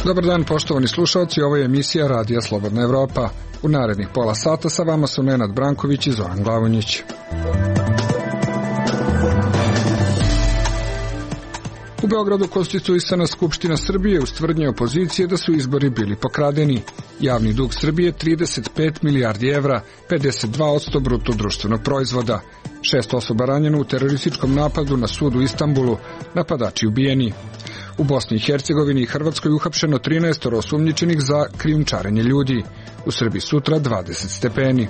Dobar dan, poštovani slušalci, ovo je emisija Radija Slobodna Evropa. U narednih pola sata sa vama su Nenad Branković i Zoran Glavonjić. U Beogradu konstituisana Skupština Srbije uz tvrdnje opozicije da su izbori bili pokradeni. Javni dug Srbije 35 milijardi evra, 52% bruto društvenog proizvoda. 6 osoba ranjeno u terorističkom napadu na sud u Istanbulu, napadači ubijeni. U Bosni i Hercegovini i Hrvatskoj uhapšeno 13 osumnjičenih za krijumčarenje ljudi. U Srbiji sutra 20 stepeni.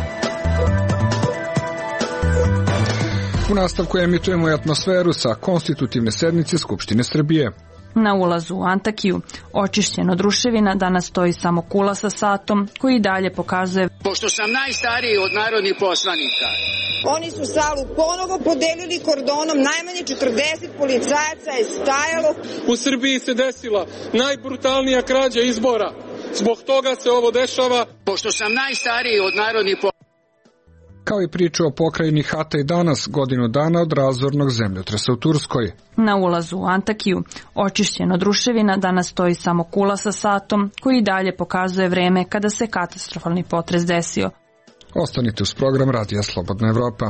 U nastavku emitujemo i atmosferu sa konstitutivne sednice Skupštine Srbije. Na ulazu u Antakiju, očišćen od ruševina, danas stoji samo kula sa satom koji dalje pokazuje: pošto sam najstariji od narodnih poslanika. Oni su salu ponovo podelili kordonom, najmanje 40 policajaca je stajalo. U Srbiji se desila najbrutalnija krađa izbora. Zbog toga se ovo dešava. Pošto sam najstariji od narodnih poslanika. Kao i priču o pokrajini Hatay danas, godinu dana od razornog zemljotresa u Turskoj. Na ulazu u Antakiju, očišćen od ruševina, danas stoji samo kula sa satom koji dalje pokazuje vreme kada se katastrofalni potres desio. Ostanite uz program Radija Slobodna Evropa.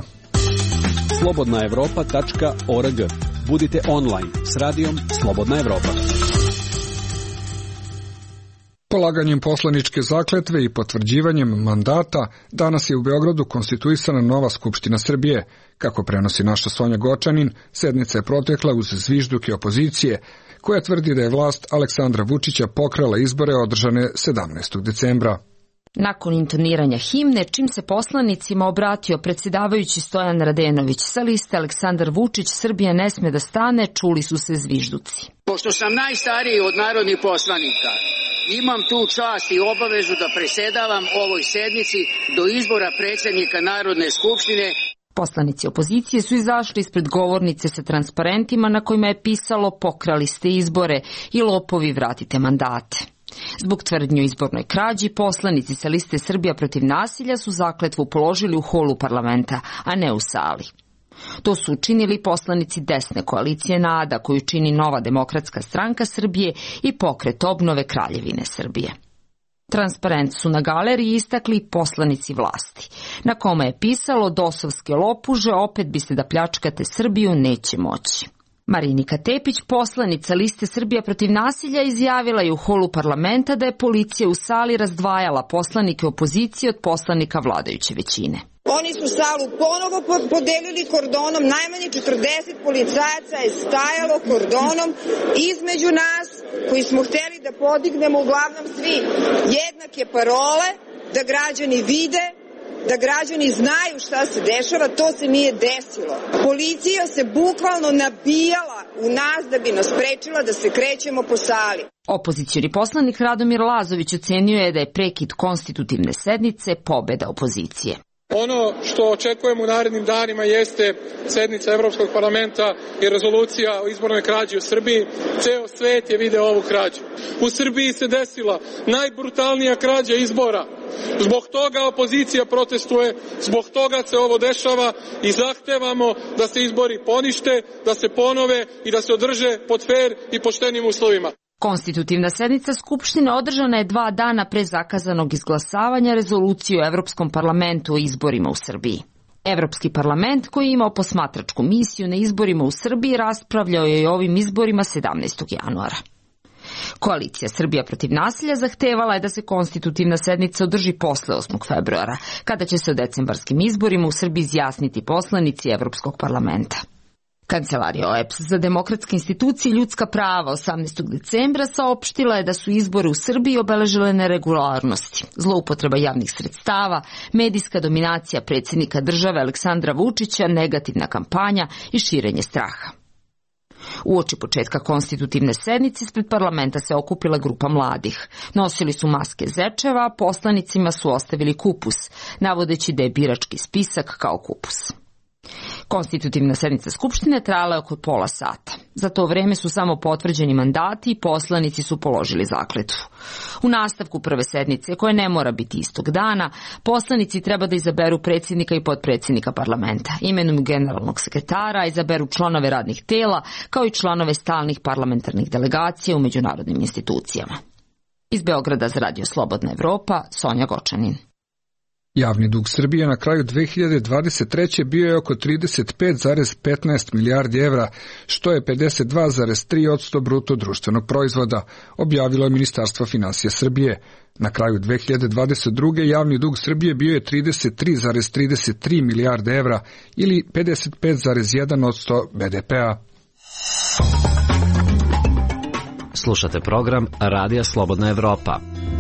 slobodnaevropa.org. Budite online s radijom Slobodna Evropa. Polaganjem poslaničke zakletve i potvrđivanjem mandata, danas je u Beogradu konstituisana nova Skupština Srbije. Kako prenosi naša Sonja Gočanin, sednica je protekla uz zvižduke opozicije, koja tvrdi da je vlast Aleksandra Vučića pokrala izbore održane 17. decembra. Nakon intoniranja himne, čim se poslanicima obratio predsjedavajući Stojan Radenović sa liste Aleksandar Vučić, Srbija ne sme da stane, čuli su se zvižduci. Pošto sam najstariji od narodnih poslanika, imam tu čast i obavezu da presedavam ovoj sednici do izbora predsjednika Narodne skupštine. Poslanici opozicije su izašli ispred govornice sa transparentima na kojima je pisalo: pokrali ste izbore i lopovi vratite mandate. Zbog tvrdnju izbornoj krađi, poslanici sa liste Srbija protiv nasilja su zakletvu položili u holu parlamenta, a ne u sali. To su učinili poslanici desne koalicije NADA, koju čini Nova demokratska stranka Srbije i Pokret obnove Kraljevine Srbije. Transparent su na galeriji istakli poslanici vlasti, na kome je pisalo: dosovske lopuže, opet biste da pljačkate Srbiju, neće moći. Marinika Tepić, poslanica liste Srbija protiv nasilja, izjavila je u holu parlamenta da je policija u sali razdvajala poslanike opozicije od poslanika vladajuće većine. Oni su salu ponovo podelili kordonom, najmanje 40 policajaca je stajalo kordonom između nas, koji smo hteli da podignemo uglavnom svi jednake parole, da građani vide, da građani znaju šta se dešava. To se nije desilo. Policija se bukvalno nabijala u nas da bi nas sprečila da se krećemo po sali. Opozicioni poslanik Radomir Lazović ocenio je da je prekid konstitutivne sednice pobeda opozicije. Ono što očekujemo u narednim danima jeste sednica Evropskog parlamenta i rezolucija o izbornoj krađi u Srbiji. Ceo svet je video ovu krađu. U Srbiji se desila najbrutalnija krađa izbora. Zbog toga opozicija protestuje, zbog toga se ovo dešava i zahtevamo da se izbori ponište, da se ponove i da se održe pod fer i poštenim uslovima. Konstitutivna sednica Skupštine održana je 2 dana pre zakazanog izglasavanja rezolucije o Evropskom parlamentu o izborima u Srbiji. Evropski parlament, koji je imao posmatračku misiju na izborima u Srbiji, raspravljao je i ovim izborima 17. januara. Koalicija Srbija protiv nasilja zahtevala je da se konstitutivna sednica održi posle 8. februara, kada će se o decembarskim izborima u Srbiji izjasniti poslanici Evropskog parlamenta. Kancelarija OEBS za demokratske institucije i ljudska prava 18. decembra saopštila je da su izbore u Srbiji obeležile neregularnosti, zloupotreba javnih sredstava, medijska dominacija predsjednika države Aleksandra Vučića, negativna kampanja i širenje straha. Uoči početka konstitutivne sednice ispred parlamenta se okupila grupa mladih. Nosili su maske zečeva, a poslanicima su ostavili kupus, navodeći da je birački spisak kao kupus. Konstitutivna sednica Skupštine trajala je oko pola sata. Za to vreme su samo potvrđeni mandati i poslanici su položili zakletvu. U nastavku prve sednice, koje ne mora biti istog dana, poslanici treba da izaberu predsjednika i potpredsjednika parlamenta, imenuju generalnog sekretara, izaberu članove radnih tela, kao i članove stalnih parlamentarnih delegacija u međunarodnim institucijama. Iz Beograda za Radio Slobodna Evropa, Sonja Gočanin. Javni dug Srbije na kraju 2023. bio je oko 35,15 milijardi evra, što je 52,3% bruto društvenog proizvoda, objavilo je Ministarstvo finansija Srbije. Na kraju 2022. javni dug Srbije bio je 33,33 milijarde evra ili 55,1% BDP-a. Slušate program Radija Slobodna Evropa.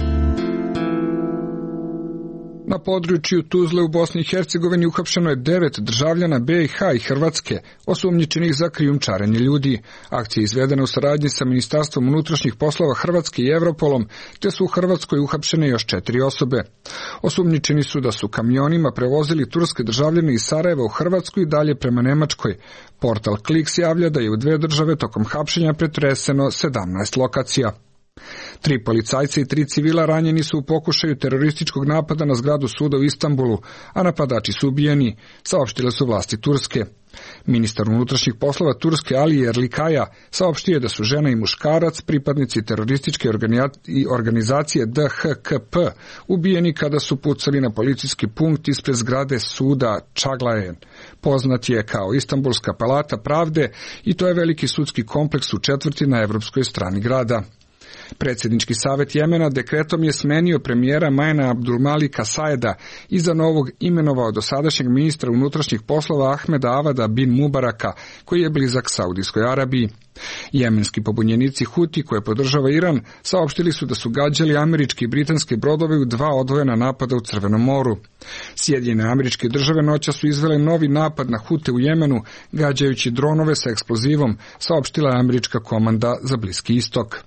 Na području Tuzle u Bosni i Hercegovini uhapšeno je 9 državljana BiH i Hrvatske, osumnjičenih za krijumčarenje ljudi. Akcija je izvedena u saradnji sa Ministarstvom unutrašnjih poslova Hrvatske i Europolom, te su u Hrvatskoj uhapšene još 4 osobe. Osumnjičeni su da su kamionima prevozili turske državljane iz Sarajeva u Hrvatsku i dalje prema Nemačkoj. Portal Kliks javlja da je u 2 države tokom hapšenja pretreseno 17 lokacija. 3 policajca i 3 civila ranjeni su u pokušaju terorističkog napada na zgradu suda u Istanbulu, a napadači su ubijeni, saopštile su vlasti Turske. Ministar unutrašnjih poslova Turske Ali Erlikaja saopštio je da su žena i muškarac, pripadnici terorističke organizacije DHKP, ubijeni kada su pucali na policijski punkt ispred zgrade suda Čaglajen. Poznat je kao Istanbulska palata pravde i to je veliki sudski kompleks u četvrti na evropskoj strani grada. Predsjednički savjet Jemena dekretom je smenio premijera Majena Abdulmalika Saeda i za novog imenovao dosadašnjeg ministra unutrašnjih poslova Ahmeda Avada bin Mubaraka, koji je blizak Saudijskoj Arabiji. Jemenski pobunjenici Huti, koje podržava Iran, saopštili su da su gađali američke i britanske brodove u 2 odvojena napada u Crvenom moru. Sjedinjene Američke Države noćas su izvele novi napad na Hute u Jemenu, gađajući dronove sa eksplozivom, saopštila je američka komanda za Bliski istok.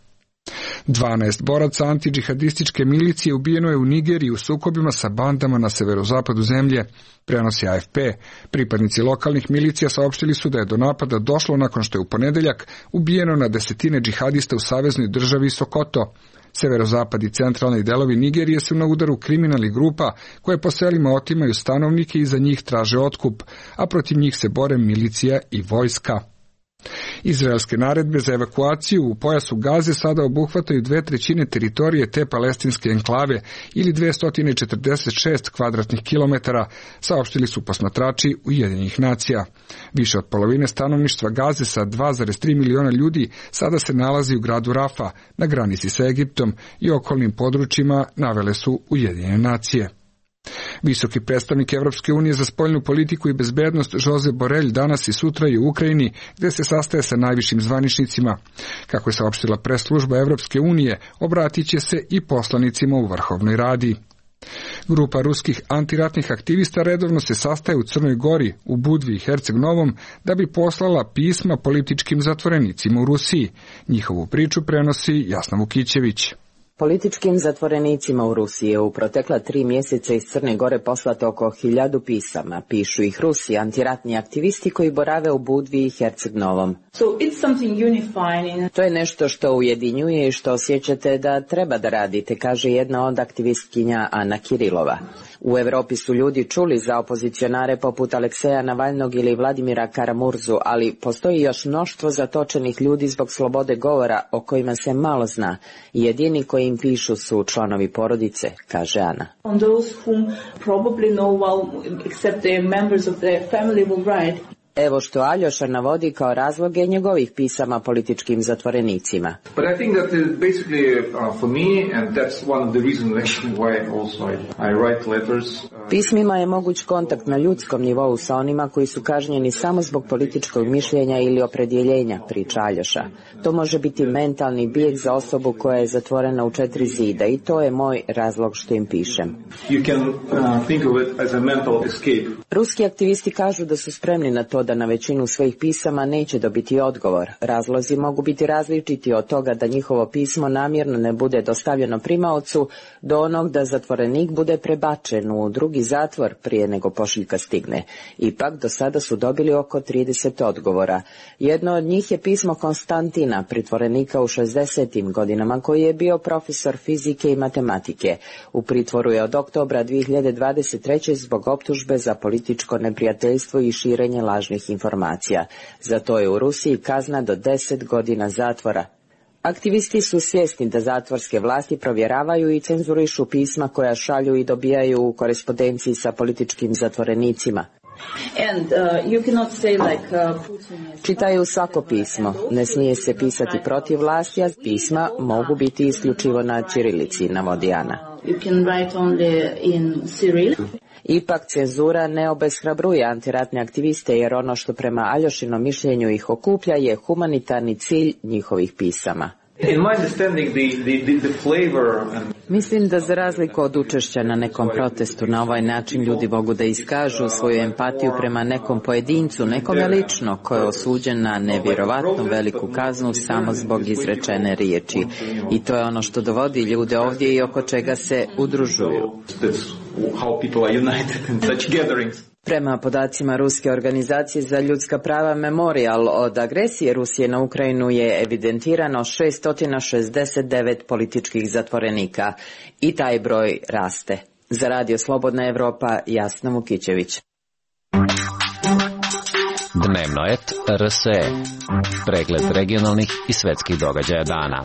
12 boraca antidžihadističke milicije ubijeno je u Nigeriji u sukobima sa bandama na severozapadu zemlje, prenosi AFP. Pripadnici lokalnih milicija saopštili su da je do napada došlo nakon što je u ponedeljak ubijeno na desetine džihadista u saveznoj državi Sokoto. Severozapad i centralni delovi Nigerije su na udaru kriminalnih grupa koje po selima otimaju stanovnike i za njih traže otkup, a protiv njih se bore milicija i vojska. Izraelske naredbe za evakuaciju u pojasu Gaze sada obuhvataju 2/3 teritorije te palestinske enklave ili 246 kvadratnih kilometara, saopštili su posmatrači Ujedinjenih nacija. Više od polovine stanovništva Gaze sa 2,3 miliona ljudi sada se nalazi u gradu Rafa, na granici sa Egiptom i okolnim područjima, navele su Ujedinjene nacije. Visoki predstavnik Evropske unije za spoljnu politiku i bezbednost Josep Borrell danas i sutra je u Ukrajini, gde se sastaje sa najvišim zvaničnicima. Kako je saopštila press-služba Evropske unije, obratit će se i poslanicima u Vrhovnoj radi. Grupa ruskih antiratnih aktivista redovno se sastaje u Crnoj Gori, u Budvi i Herceg-Novom da bi poslala pisma političkim zatvorenicima u Rusiji. Njihovu priču prenosi Jasna Vukićević. Političkim zatvorenicima u Rusiji je u protekla 3 mjeseca iz Crne Gore poslato oko 1000 pisama. Pišu ih Rusi, antiratni aktivisti koji borave u Budvi i Herceg-Novom. To je nešto što ujedinjuje i što osjećate da treba da radite, kaže jedna od aktivistkinja Ana Kirilova. U Evropi su ljudi čuli za opozicionare poput Alekseja Navalnog ili Vladimira Karamurzu, ali postoji još mnoštvo zatočenih ljudi zbog slobode govora o kojima se malo zna. Jedini koji im pišu su članovi porodice, kaže Ana. Evo što Aljoša navodi kao razloge njegovih pisama političkim zatvorenicima. Pismima je moguć kontakt na ljudskom nivou sa onima koji su kažnjeni samo zbog političkog mišljenja ili opredjeljenja, priča Aljoša. To može biti mentalni bijeg za osobu koja je zatvorena u 4 zida i to je moj razlog što im pišem. Ruski aktivisti kažu da su spremni na to da na većinu svojih pisama neće dobiti odgovor. Razlozi mogu biti različiti od toga da njihovo pismo namjerno ne bude dostavljeno primaocu do onog da zatvorenik bude prebačen u drugi drugi zatvor prije nego pošiljka stigne. Ipak, do sada su dobili oko 30 odgovora. Jedno od njih je pismo Konstantina, pritvorenika u 60. godinama, koji je bio profesor fizike i matematike. U pritvoru je od oktobra 2023. zbog optužbe za političko neprijateljstvo i širenje lažnih informacija. Za to je u Rusiji kazna do 10 godina zatvora. Aktivisti su svjesni da zatvorske vlasti provjeravaju i cenzurišu pisma koja šalju i dobijaju u korespondenciji sa političkim zatvorenicima. Čitaju svako pismo. Ne smije se pisati protiv vlasti, a pisma mogu biti isključivo na ćirilici, navodi Ana. Ipak cenzura ne obeshrabruje antiratne aktiviste, jer ono što prema Aljošinom mišljenju ih okuplja je humanitarni cilj njihovih pisama. Mislim da za razliku od učešća na nekom protestu, na ovaj način ljudi mogu da iskažu svoju empatiju prema nekom pojedincu, nekome lično, ko je osuđen na nevjerovatno veliku kaznu samo zbog izrečene riječi. I to je ono što dovodi ljude ovdje i oko čega se udružuju. Prema podacima Ruske organizacije za ljudska prava Memorial, od agresije Rusije na Ukrajinu je evidentirano 669 političkih zatvorenika i taj broj raste. Za Radio Slobodna Evropa, Jasna Vukićević. Dnevno et RSE. Pregled regionalnih i svetskih događaja dana.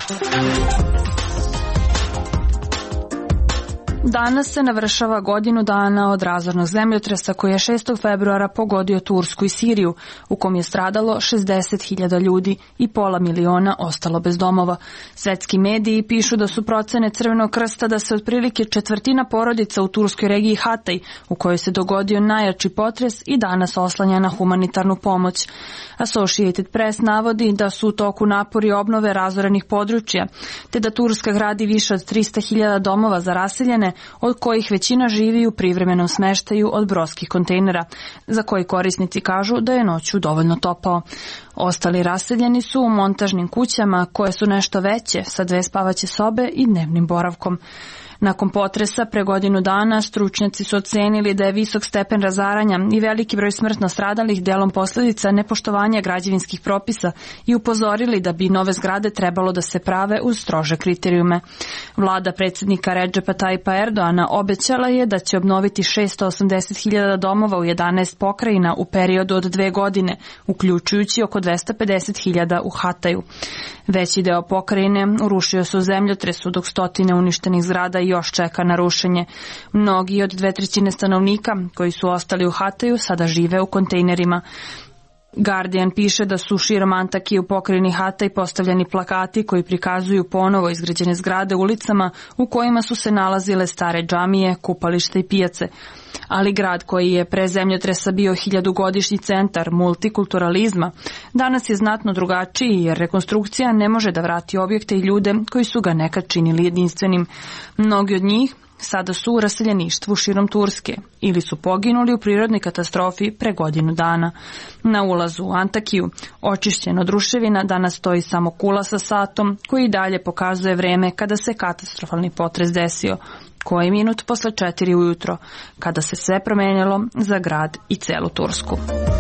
Danas se navršava godinu dana od razornog zemljotresa koji je 6. februara pogodio Tursku i Siriju, u kom je stradalo 60.000 ljudi i pola miliona ostalo bez domova. Svetski mediji pišu da su procene Crvenog krsta da se otprilike četvrtina porodica u turskoj regiji Hatay, u kojoj se dogodio najjači potres, i danas oslanja na humanitarnu pomoć. Associated Press navodi da su u toku napori obnove razorenih područja, te da Turska gradi više od 300.000 domova za raseljene, od kojih većina živi u privremenom smeštaju od brodskih kontejnera, za koji korisnici kažu da je noću dovoljno topao. Ostali raseljeni su u montažnim kućama koje su nešto veće, sa 2 spavaće sobe i dnevnim boravkom. Nakon potresa pre godinu dana stručnjaci su ocenili da je visok stepen razaranja i veliki broj smrtno stradalih delom posljedica nepoštovanja građevinskih propisa i upozorili da bi nove zgrade trebalo da se prave uz strože kriterijume. Vlada predsjednika Redžepa Tajpa Erdoana obećala je da će obnoviti 680.000 domova u 11 pokrajina u periodu od 2 godine, uključujući oko 250.000 u Hataju. Veći deo pokrajine urušio se u zemljotresu, dok stotine uništenih zgrada još čeka na rušenje. Mnogi od 2/3 stanovnika koji su ostali u Hataju sada žive u kontejnerima. Guardian piše da su širom Antakije u pokrajini Hataj postavljeni plakati koji prikazuju ponovo izgrađene zgrade ulicama u kojima su se nalazile stare džamije, kupalište i pijace. Ali grad koji je pre zemljotresa bio 1000-godišnji centar multikulturalizma, danas je znatno drugačiji, jer rekonstrukcija ne može da vrati objekte i ljude koji su ga nekad činili jedinstvenim. Mnogi od njih sada su u raseljeništvu širom Turske ili su poginuli u prirodnoj katastrofi pre godinu dana. Na ulazu u Antakiju, očišćen od ruševina, danas stoji samo kula sa satom koji dalje pokazuje vreme kada se katastrofalni potres desio, koji minut posle 4 ujutro, kada se sve promenilo za grad i celu Tursku.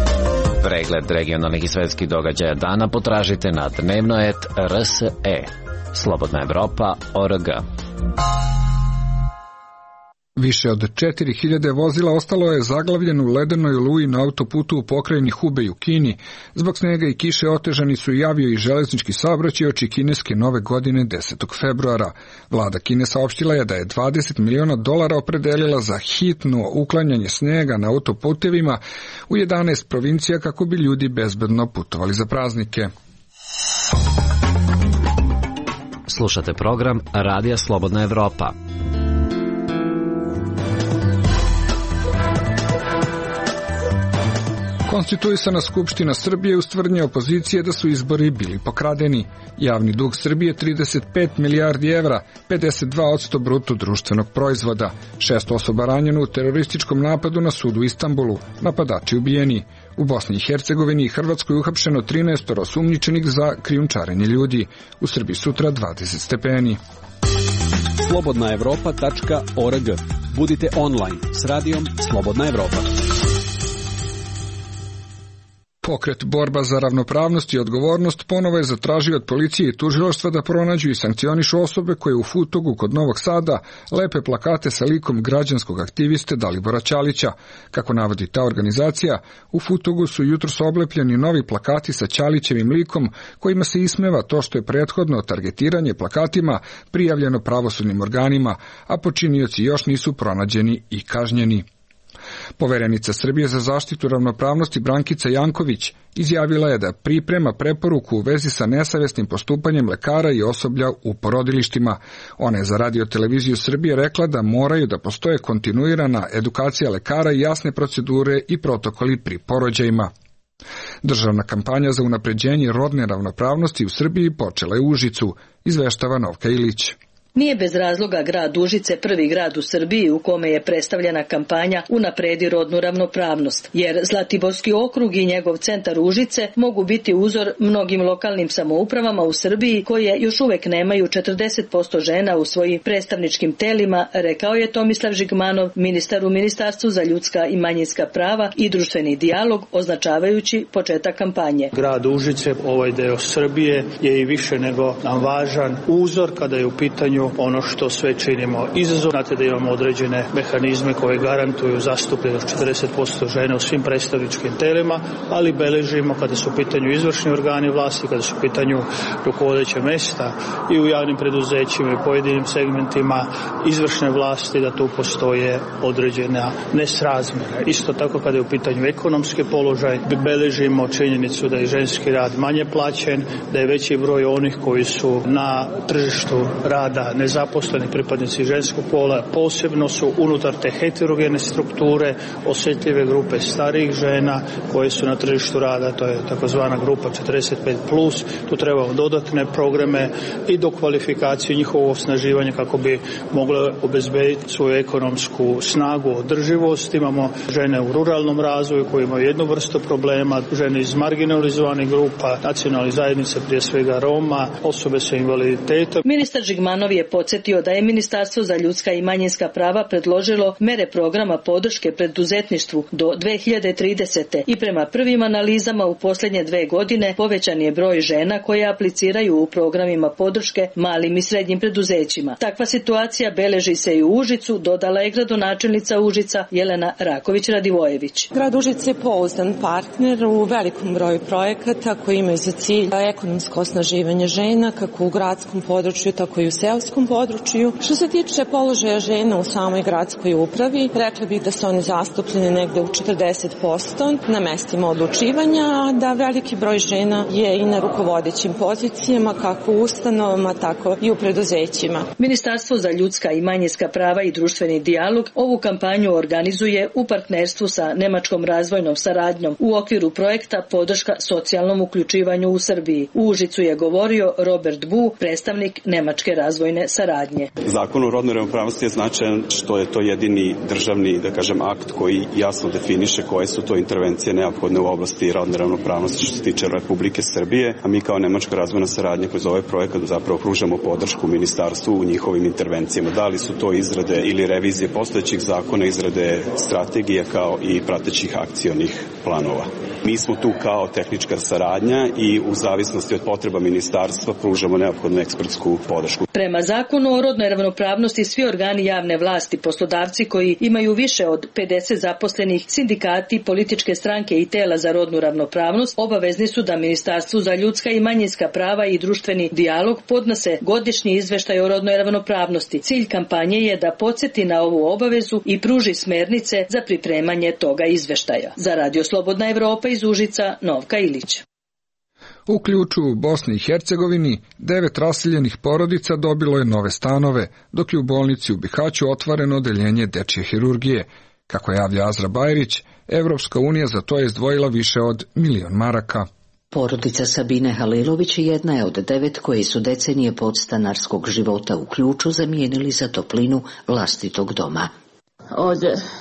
Pregled regionalnih i svetskih događaja dana potražite na dnevnoet.rse. Slobodna Evropa.org. Više od 4.000 vozila ostalo je zaglavljeno u ledenoj oluji na autoputu u pokrajini Hubei u Kini. Zbog snega i kiše otežani su i avio i železnički saobraćaj oči kineske nove godine 10. februara. Vlada Kine saopštila je da je $20 miliona opredelila za hitno uklanjanje snega na autoputevima u 11 provincija kako bi ljudi bezbedno putovali za praznike. Slušate program Radija Slobodna Evropa. Konstituisana Skupština Srbije ustvrdnje opozicije da su izbori bili pokradeni. Javni dug Srbije 35 milijardi evra, 52% bruto društvenog proizvoda. 6 osoba ranjeno u terorističkom napadu na sudu u Istanbulu, napadači ubijeni. U Bosni i Hercegovini i Hrvatskoj uhapšeno 13 osumnjičenih za krijumčarenje ljudi. U Srbiji sutra 20 stepeni. slobodnaevropa.org Budite online s radijom Slobodna Evropa. Pokret Borba za ravnopravnost i odgovornost ponovo je zatražio od policije i tužilaštva da pronađu i sankcionišu osobe koje u Futogu kod Novog Sada lepe plakate sa likom građanskog aktiviste Dalibora Ćalića. Kako navodi ta organizacija, u Futogu su jutros oblepljeni novi plakati sa Ćalićevim likom kojima se ismeva to što je prethodno targetiranje plakatima prijavljeno pravosudnim organima, a počinioci još nisu pronađeni i kažnjeni. Poverenica Srbije za zaštitu ravnopravnosti Brankica Janković izjavila je da priprema preporuku u vezi sa nesavjesnim postupanjem lekara i osoblja u porodilištima. Ona je za Radio televiziju Srbije rekla da moraju da postoje kontinuirana edukacija lekara i jasne procedure i protokoli pri porođajima. Državna kampanja za unapređenje rodne ravnopravnosti u Srbiji počela je u Užicu, izveštava Novka Ilić. Nije bez razloga grad Užice prvi grad u Srbiji u kome je predstavljena kampanja Unapredi rodnu ravnopravnost, jer Zlatiborski okrug i njegov centar Užice mogu biti uzor mnogim lokalnim samoupravama u Srbiji koje još uvek nemaju 40% žena u svojim predstavničkim telima, rekao je Tomislav Žigmanov, ministar u Ministarstvu za ljudska i manjinska prava i društveni dijalog, označavajući početak kampanje. Grad Užice, ovaj deo Srbije, je i više nego nam važan uzor kada je u pitanju ono što sve činimo izazov. Znate da imamo određene mehanizme koje garantuju zastupljenost 40% žena u svim predstavničkim telima, ali beležimo kada su u pitanju izvršni organi vlasti, kada su u pitanju rukovodeća mesta i u javnim preduzećima i pojedinim segmentima izvršne vlasti, da tu postoje određena nesrazmjera. Isto tako kada je u pitanju ekonomski položaj, beležimo činjenicu da je ženski rad manje plaćen, da je veći broj onih koji su na tržištu rada nezaposleni pripadnici ženskog pola, posebno su unutar te heterogene strukture osjetljive grupe starijih žena koje su na tržištu rada, to je takozvana grupa 45+, tu trebamo dodatne programe i dokvalifikaciju, njihovo osnaživanje kako bi mogle obezbediti svoju ekonomsku snagu, održivost. Imamo žene u ruralnom razvoju koji imaju jednu vrstu problema, žene iz marginalizovanih grupa, nacionalnih zajednica, prije svega Roma, osobe sa invaliditetom. Ministar Žigmanov je podsjetio da je Ministarstvo za ljudska i manjinska prava predložilo mere programa podrške preduzetništvu do 2030. i prema prvim analizama u posljednje 2 godine povećan je broj žena koje apliciraju u programima podrške malim i srednjim preduzećima. Takva situacija beleži se i u Užicu, dodala je gradonačelnica Užica Jelena Raković-Radivojević. Grad Užice je pouzdan partner u velikom broju projekata koji imaju za cilj ekonomsko osnaživanje žena kako u gradskom području, tako i u selskom području. Što se tiče položaja žena u samoj gradskoj upravi, rekla bih da su one zastupljene negde u 40% na mestima odlučivanja, a da veliki broj žena je i na rukovodećim pozicijama, kako u ustanovama, tako i u preduzećima. Ministarstvo za ljudska i manjinska prava i društveni dijalog ovu kampanju organizuje u partnerstvu sa Nemačkom razvojnom saradnjom u okviru projekta Podrška socijalnom uključivanju u Srbiji. U Užicu je govorio Robert Bu, predstavnik Nemačke razvojne saradnje. Zakon o rodnoj ravnopravnosti je značajan što je to jedini državni, da kažem, akt koji jasno definiše koje su to intervencije neophodne u oblasti rodne ravnopravnosti što se tiče Republike Srbije, a mi kao Nemačka razvojna saradnja kroz ovaj projekat zapravo pružamo podršku ministarstvu u njihovim intervencijama. Da li su to izrade ili revizije postojećih zakona, izrade strategije kao i pratećih akcionih planova. Mi smo tu kao tehnička saradnja i u zavisnosti od potreba ministarstva pružamo neophodnu ekspertsku podršku. Prema zakonu o rodnoj ravnopravnosti svi organi javne vlasti, poslodavci koji imaju više od 50 zaposlenih, sindikati, političke stranke i tela za rodnu ravnopravnost obavezni su da Ministarstvu za ljudska i manjinska prava i društveni dijalog podnose godišnji izveštaj o rodnoj ravnopravnosti. Cilj kampanje je da podsjeti na ovu obavezu i pruži smernice za pripremanje toga izveštaja. Za Radio Slobodna Evropa iz Užica, Novka Ilić. U Ključu u Bosni i Hercegovini 9 raseljenih porodica dobilo je nove stanove, dok je u bolnici u Bihaću otvoreno odeljenje dečje hirurgije. Kako javlja Azra Bajrić, Evropska unija za to je izdvojila više od 1 milion maraka. Porodica Sabine Halilović jedna je od 9 koji su decenije podstanarskog života u Ključu zamijenili za toplinu vlastitog doma. Od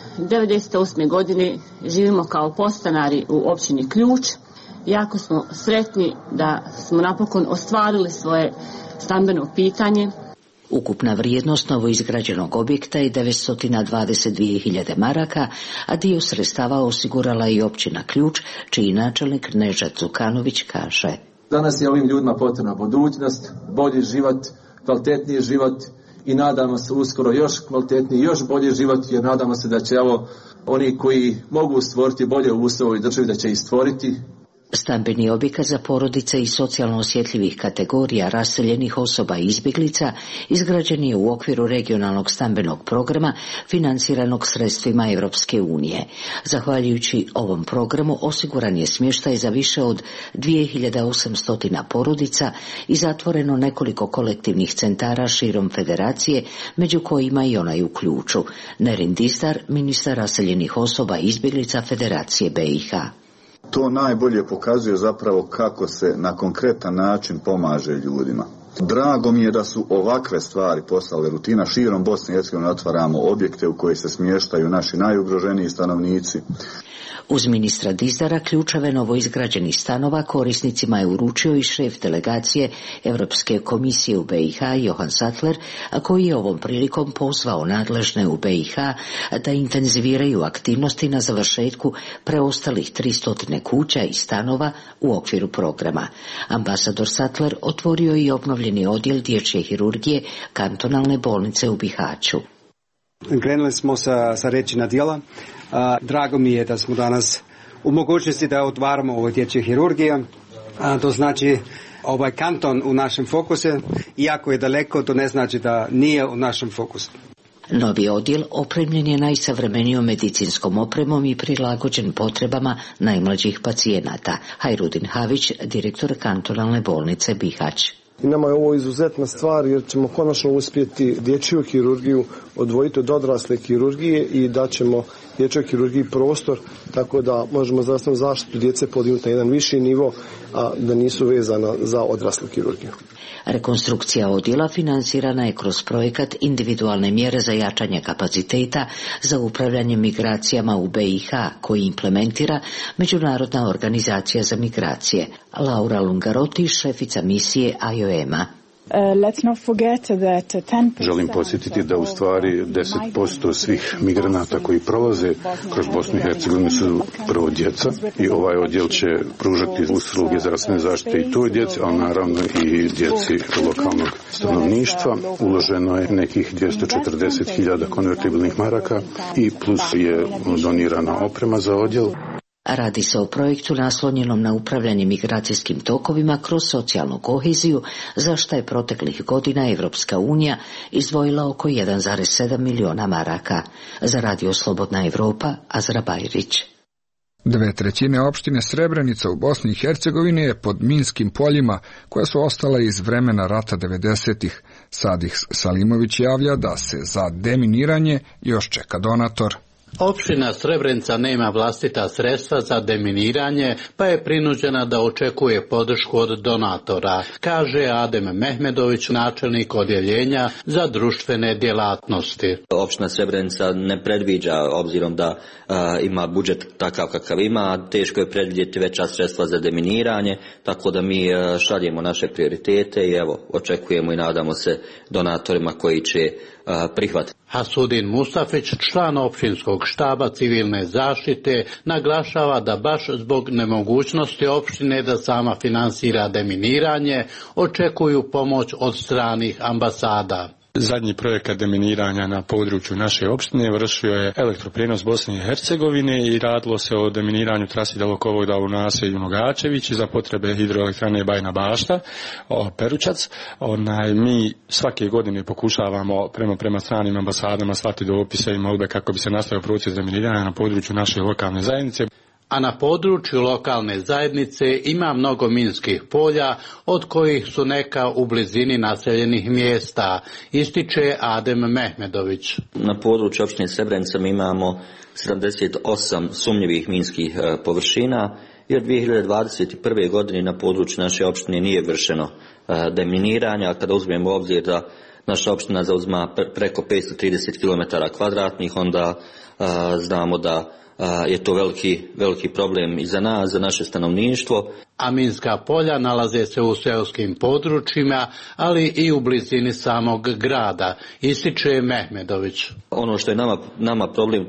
1998. godine živimo kao podstanari u općini Ključ. Jako smo sretni da smo napokon ostvarili svoje stambeno pitanje. Ukupna vrijednost novoizgrađenog objekta je 922.000 maraka, a dio sredstava osigurala i općina Ključ, čiji načelnik Nežad Zukanović kaže: Danas je ovim ljudima potrebna budućnost, bolji život, kvalitetniji život i nadamo se uskoro još kvalitetniji, još bolji život, jer nadamo se da će oni koji mogu stvoriti bolje uslove u ovoj državi, da će ih stvoriti. Stambeni objekat za porodice i socijalno osjetljivih kategorija raseljenih osoba i izbjeglica izgrađen je u okviru regionalnog stambenog programa financiranog sredstvima Europske unije. Zahvaljujući ovom programu osiguran je smještaj za više od 2800 porodica i zatvoreno nekoliko kolektivnih centara širom federacije, među kojima i onaj u Ključu. Nerin Distar, ministar raseljenih osoba i izbjeglica Federacije BiH. To najbolje pokazuje zapravo kako se na konkretan način pomaže ljudima. Drago mi je da su ovakve stvari postale rutina. Širom Bosne i Hercegovine otvaramo objekte u koje se smještaju naši najugroženiji stanovnici. Uz ministra Dizdara ključeve novoizgrađenih stanova korisnicima je uručio i šef delegacije Europske komisije u BiH Johan Sattler, a koji je ovom prilikom pozvao nadležne u BiH da intenziviraju aktivnosti na završetku preostalih 300 kuća i stanova u okviru programa. Ambasador Sattler otvorio i obnovljeni odjel dječje hirurgije kantonalne bolnice u Bihaću. Krenuli smo sa reči na djela. Drago mi je da smo danas u mogućnosti da otvaramo ovo dječje hirurgije. To znači ovaj kanton u našem fokusu, iako je daleko, to ne znači da nije u našem fokusu. Novi odjel opremljen je najsavremenijom medicinskom opremom i prilagođen potrebama najmlađih pacijenata. Hajrudin Havić, direktor kantonalne bolnice Bihać. I nama je ovo izuzetna stvar jer ćemo konačno uspjeti dječju kirurgiju odvojiti od odrasle kirurgije i da ćemo dječjoj kirurgiji prostor tako da možemo zdravstvenu zaštitu djece podignuti na jedan viši nivo, a da nisu vezana za odraslu kirurgiju. Rekonstrukcija odjela financirana je kroz projekat individualne mjere za jačanje kapaciteta za upravljanje migracijama u BiH koji implementira Međunarodna organizacija za migracije. Laura Lungaroti, šefica misije IOM-a. Želim podsjetiti da u stvari 10% svih migranata koji prolaze kroz Bosnu i Hercegovinu su prvo djeca i ovaj odjel će pružati usluge zdravstvene zaštite i toj djeci, ali naravno i djeci lokalnog stanovništva. Uloženo je nekih 240.000 konvertibilnih maraka i plus je donirana oprema za odjel. Radi se o projektu naslonjenom na upravljanje migracijskim tokovima kroz socijalnu koheziju, za što je proteklih godina Evropska unija izdvojila oko 1,7 milijuna maraka. Za Radio Slobodna Evropa, Azra Bajrić. 2/3 opštine Srebrenica u Bosni i Hercegovini je pod minskim poljima koja su ostala iz vremena rata 90-ih. Sadih Salimović javlja da se za deminiranje još čeka donator. Opština Srebrenica nema vlastita sredstva za deminiranje, pa je prinuđena da očekuje podršku od donatora, kaže Adem Mehmedović, načelnik odjeljenja za društvene djelatnosti. Opština Srebrenica ne predviđa, obzirom da ima budžet takav kakav ima, teško je predvidjeti veća sredstva za deminiranje, tako da mi šaljemo naše prioritete i evo, očekujemo i nadamo se donatorima koji će prihvatiti. Hasudin Mustafić, član općinskog štaba civilne zaštite, naglašava da baš zbog nemogućnosti opštine da sama finansira deminiranje, očekuju pomoć od stranih ambasada. Zadnji projekat deminiranja na području naše opštine vršio je Elektroprijenos Bosne i Hercegovine i radilo se o deminiranju trasi dalekovoda u naselju Nogačević za potrebe hidroelektrane Bajina Bašta, Peručac. Mi svake godine pokušavamo prema stranim ambasadama slati dopise i molbe kako bi se nastavio proces deminiranja na području naše lokalne zajednice. A na području lokalne zajednice ima mnogo minskih polja, od kojih su neka u blizini naseljenih mjesta, ističe Adem Mehmedović. Na području opštine Srebrenica mi imamo 78 sumnjivih minskih površina i od 2021. godine na području naše opštine nije vršeno deminiranja, a kada uzmemo u obzir da naša opština zauzima preko 530 km2, onda znamo da je to veliki problem i za nas, za naše stanovništvo. a minska polja nalaze se u seoskim područjima, ali i u blizini samog grada, ističe Mehmedović. Ono što je nama problem,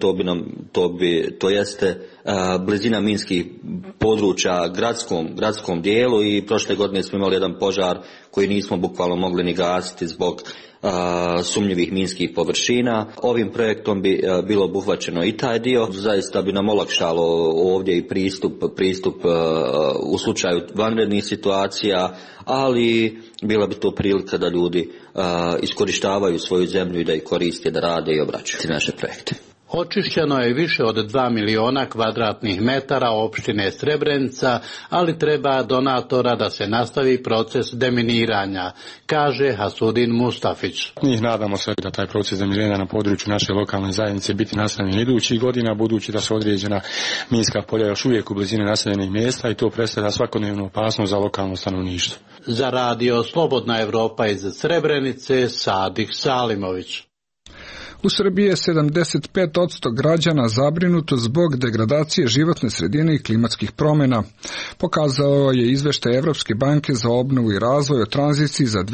to jeste blizina minskih područja gradskom dijelu, i prošle godine smo imali jedan požar koji nismo bukvalno mogli ni gasiti zbog sumnjivih minskih površina. Ovim projektom bi bilo obuhvaćeno i taj dio. Zaista bi nam olakšalo ovdje i pristup u slučaju vanrednih situacija, ali bila bi to prilika da ljudi iskorištavaju svoju zemlju i da ih koriste, da rade i obraćaju naše projekte. Očišćeno je više od 2 miliona kvadratnih metara opštine Srebrenica, ali treba donatora da se nastavi proces deminiranja, kaže Hasudin Mustafić. Njih nadamo se da taj proces deminiranja na području naše lokalne zajednice biti nastavljen idućih godina, budući da su određena minska polja još uvijek u blizini naseljenih mjesta i to predstavlja svakodnevnu opasnost za lokalno stanovništvo. Za radio Slobodna Evropa iz Srebrenice, Sadik Salimović. U Srbiji je 75% građana zabrinuto zbog degradacije životne sredine i klimatskih promjena. Pokazao je izveštaj Evropske banke za obnovu i razvoj o tranziciji za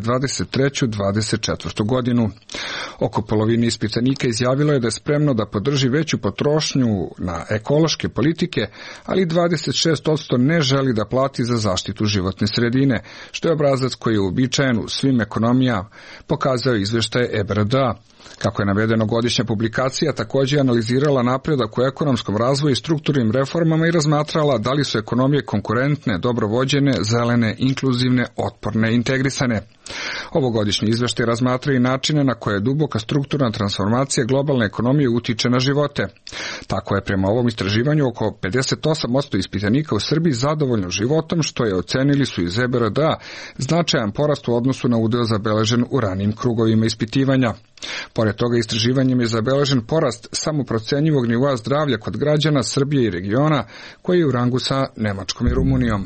2023-2024. godinu. Oko polovine ispitanika izjavilo je da je spremno da podrži veću potrošnju na ekološke politike, ali 26% ne želi da plati za zaštitu životne sredine, što je obrazac koji je uobičajen u svim ekonomijama, pokazao izveštaj EBRD-a. Kako je navedeno, godišnja publikacija također je analizirala napredak u ekonomskom razvoju i strukturnim reformama i razmatrala da li su ekonomije konkurentne, dobro vođene, zelene, inkluzivne, otporne, integrisane. Ovogodišnji izveštaj razmatra i načine na koje duboka strukturna transformacija globalne ekonomije utiče na živote. Tako je prema ovom istraživanju oko 58% ispitanika u Srbiji zadovoljno životom, što je ocenili su iz EBRD-a značajan porast u odnosu na udeo zabeležen u ranijim krugovima ispitivanja. Pored toga, istraživanjem je zabeležen porast samoprocenjivog nivoa zdravlja kod građana Srbije i regiona, koji je u rangu sa Nemačkom i Rumunijom.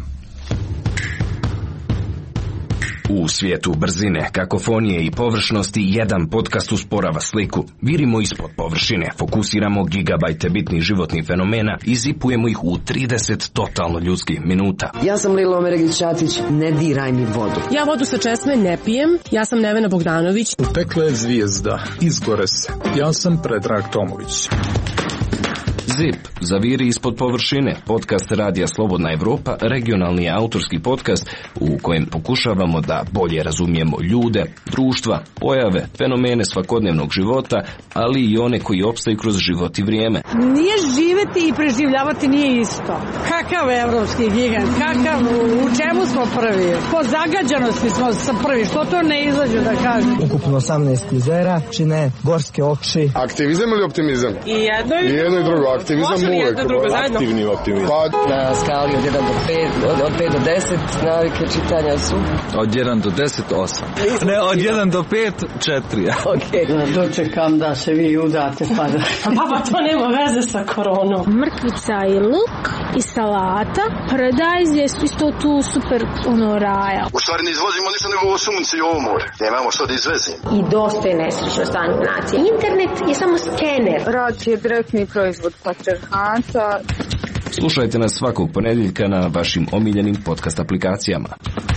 U svijetu brzine, kakofonije i površnosti, jedan podcast usporava sliku. Virimo ispod površine, fokusiramo gigabajte bitnih životnih fenomena i zipujemo ih u 30 totalno ljudskih minuta. Ja sam Lila Omeregić-Ćatić, ne diraj mi vodu. Ja vodu sa česme ne pijem, ja sam Nevena Bogdanović. Upekla je zvijezda, izgore se. Ja sam Predrag Tomović. ZIP, zaviri ispod površine, podcast Radija Slobodna Evropa, regionalni autorski podcast u kojem pokušavamo da bolje razumijemo ljude, društva, pojave, fenomene svakodnevnog života, ali i one koji opstaju kroz život i vrijeme. Nije živeti i preživljavati nije isto. Kakav evropski gigant, u čemu smo prvi? Po zagađanosti smo prvi, što to ne izađe da kažem? Ukupno 18 jezera, čine gorske okši. Aktivizam ili optimizam? I jedno i drugo. Aktivizam uvek. Aktivni optimizam. Na skali od 1 do 5, od 5 do 10 navike čitanja su? Od 1 do 10, 8. Ne, od 1 do 5, 4. Ok. Dočekam da se vi udate pa da... Pa to nema veze sa koronom. Mrkvica i luk i salata. Paradajz je isto tu super raja. U stvari ne izvozimo ništa nego ovo sunce i ovo more. Nemamo što da izvezimo. I dosta je nesrećno stanje nacije. Internet je samo skener. Rad je direktni proizvod patriarhata. Slušajte nas svakog ponedjeljka na vašim omiljenim podcast aplikacijama.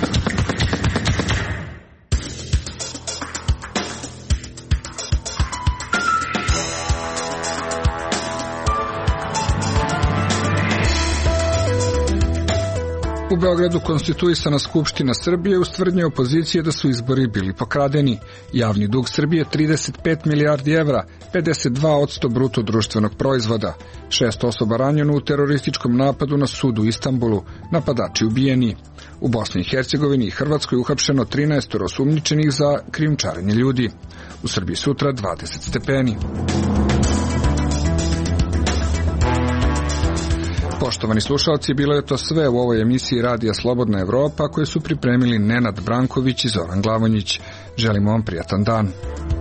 U Beogradu konstituisana Skupština Srbije uz tvrdnje opozicije da su izbori bili pokradeni. Javni dug Srbije 35 milijardi evra, 52% bruto društvenog proizvoda. 6 osoba ranjeno u terorističkom napadu na sud u Istanbulu, napadači ubijeni. U Bosni i Hercegovini i Hrvatskoj uhapšeno 13 osumnjičenih za krijumčarenje ljudi. U Srbiji sutra 20 stepeni. Poštovani slušalci, bilo je to sve u ovoj emisiji Radija Slobodna Evropa koje su pripremili Nenad Branković i Zoran Glavonjić. Želimo vam prijatan dan.